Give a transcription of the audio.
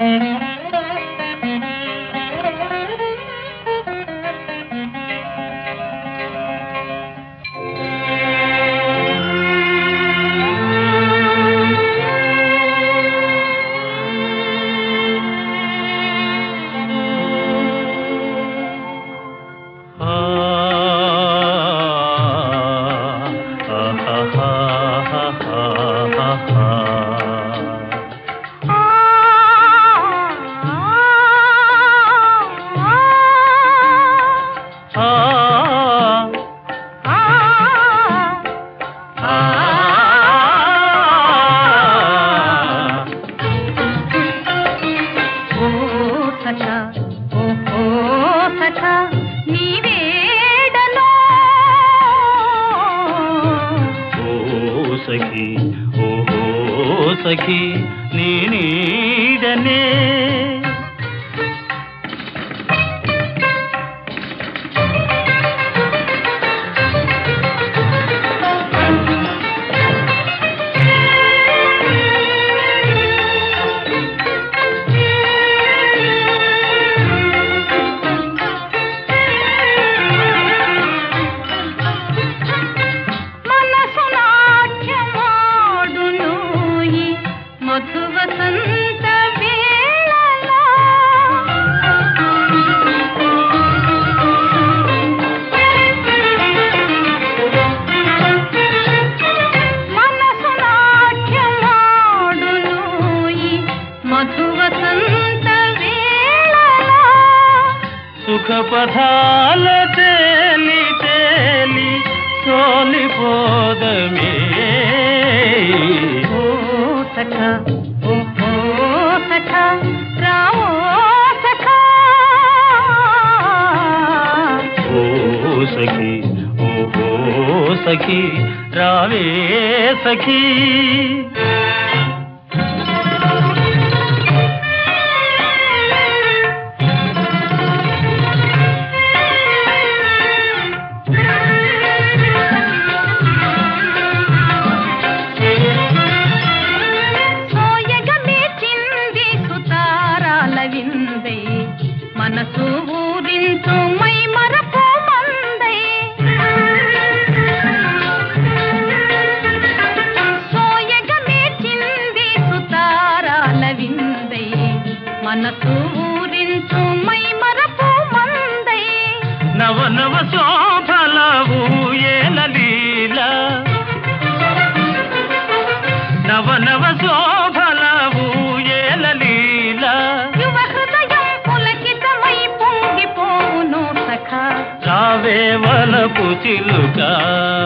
సఖీ ఓహో సఖీ నీ నీడనే మధువసంత వేళలో మనసు నాట్యమాడును ఈ మధువసంత వేళలో సుఖపథాల తేలి తేలి సోలిపోదమే సఖా ఓహో సఖా రావో సఖా ఓ సఖీ ఓహో సఖీ రావే సఖీ మనసు ఊరించు మై మరపు మందై సోయగమే చింది సుతారాల విందై మనసు ఊరించు మై మరపు మందై నవ నవ శోభల ఊయేల లీల నవ నవ శోభల ఊయేల లీల రావే వలపు చిలుక